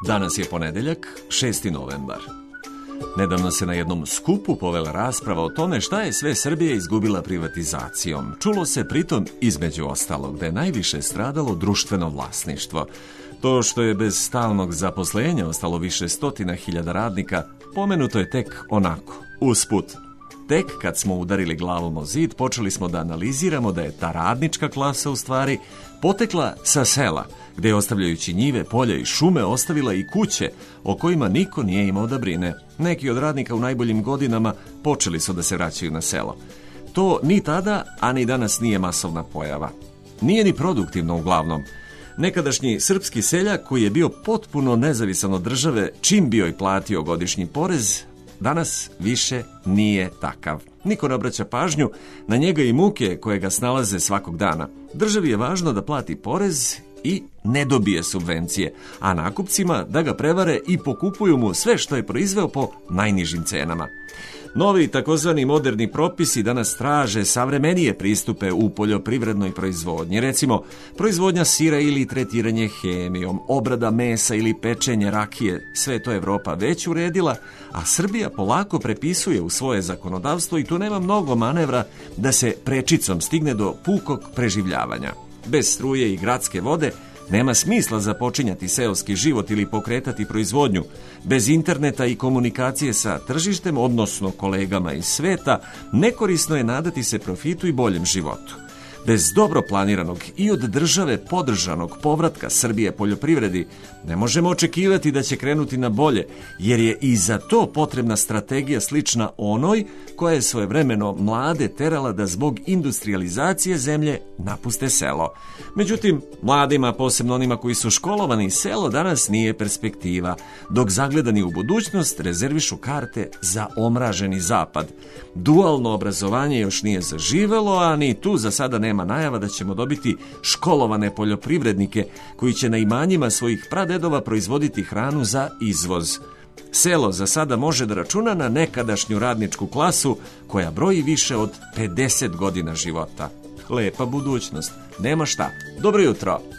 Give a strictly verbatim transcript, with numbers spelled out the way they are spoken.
Danas je ponedeljak, šesti novembar. Nedavno se na jednom skupu povela rasprava o tome šta je sve Srbija izgubila privatizacijom. Čulo se pritom, između ostalog, da je najviše stradalo društveno vlasništvo. To što je bez stalnog zaposlenja ostalo više stotina hiljada radnika, pomenuto je tek onako, usput. Tek kad smo udarili glavom o zid, počeli smo da analiziramo da je ta radnička klasa u stvari potekla sa sela, gde je ostavljajući njive, polja i šume ostavila i kuće o kojima niko nije imao da brine. Neki od radnika u najboljim godinama počeli su da se vraćaju na selo. To ni tada, a ni danas nije masovna pojava. Nije ni produktivno uglavnom. Nekadašnji srpski seljak koji je bio potpuno nezavisan od države, čim bio i platio godišnji porez, danas više nije takav. Niko ne obraća pažnju na njega i muke koje ga snalaze svakog dana. Državi je važno da plati porez i ne dobije subvencije, a nakupcima da ga prevare i pokupuju mu sve što je proizveo po najnižim cenama. Novi takozvani moderni propisi danas traže savremenije pristupe u poljoprivrednoj proizvodnji, recimo proizvodnja sira ili tretiranje hemijom, obrada mesa ili pečenje rakije, sve to Evropa već uredila, a Srbija polako prepisuje u svoje zakonodavstvo i tu nema mnogo manevra da se prečicom stigne do pukog preživljavanja. Bez struje i gradske vode nema smisla započinjati seoski život ili pokretati proizvodnju. Bez interneta i komunikacije sa tržištem, odnosno kolegama iz sveta, nekorisno je nadati se profitu i boljem životu. Bez dobro planiranog i od države podržanog povratka Srbije poljoprivredi ne možemo očekivati da će krenuti na bolje, jer je i za to potrebna strategija slična onoj koja je svojevremeno mlade terala da zbog industrializacije zemlje napuste selo. Međutim, mladima, posebno onima koji su školovani, selo danas nije perspektiva, dok zagledani u budućnost rezervišu karte za omraženi zapad. Dualno obrazovanje još nije zaživelo, a ni tu za sada nema najava da ćemo dobiti školovane poljoprivrednike koji će na imanjima svojih pradedova proizvoditi hranu za izvoz. Selo za sada može da računa na nekadašnju radničku klasu koja broji više od pedeset godina života. Lepa budućnost, nema šta. Dobro jutro!